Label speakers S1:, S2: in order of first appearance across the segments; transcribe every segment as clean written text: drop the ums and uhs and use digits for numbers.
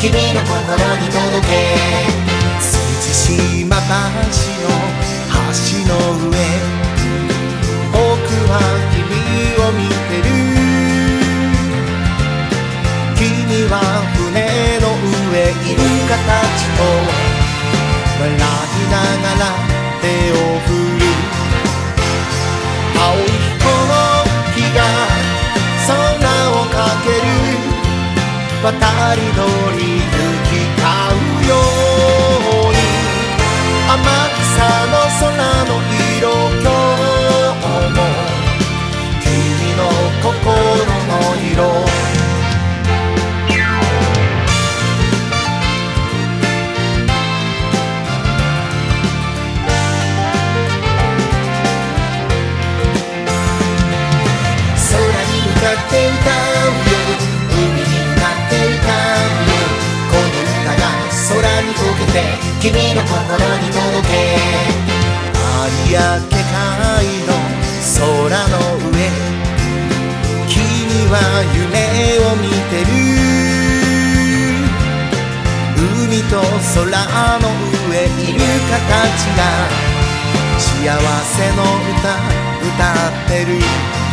S1: 君の心に届け。
S2: 土島橋の橋の上、僕は君を見てる。君は船の上いる形と笑いながら手を振る。青い飛行機が空をかける。渡り鳥行き交うように天草の空の色、今日も君の心の色。空に向かって歌うよ、海に向かって歌うよ。この歌が空に溶けて君の心に届け。有明海の空の上、君は夢を見てる。海と空の上いる形が幸せの歌歌ってる。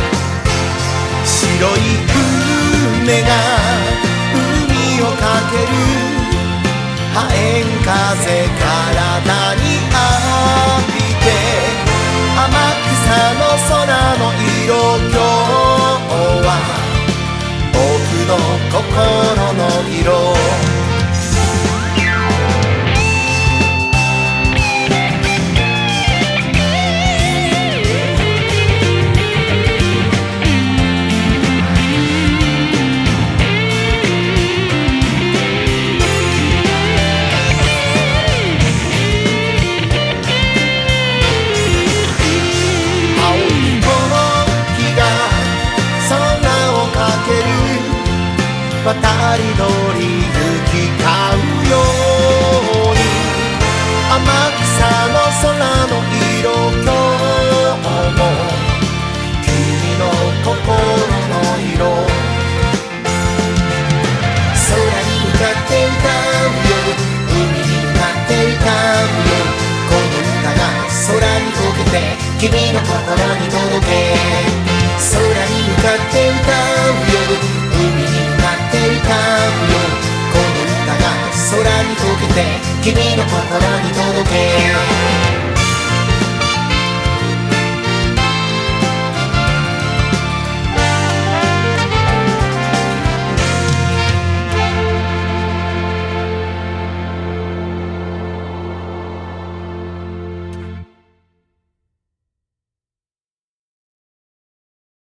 S2: 白い船が海をかける。ハエン風体に浴びて天草の空の色、今日は僕の心の色。渡り鳥行き交うように天草の空の色、今日も君の心の色。空に向かって歌うよ、海に向かって歌うよ。この歌が空に溶けて君の心に届け。空に向かって歌うよ、海に向かって歌うよ。この歌が空に溶けて君の心に届け。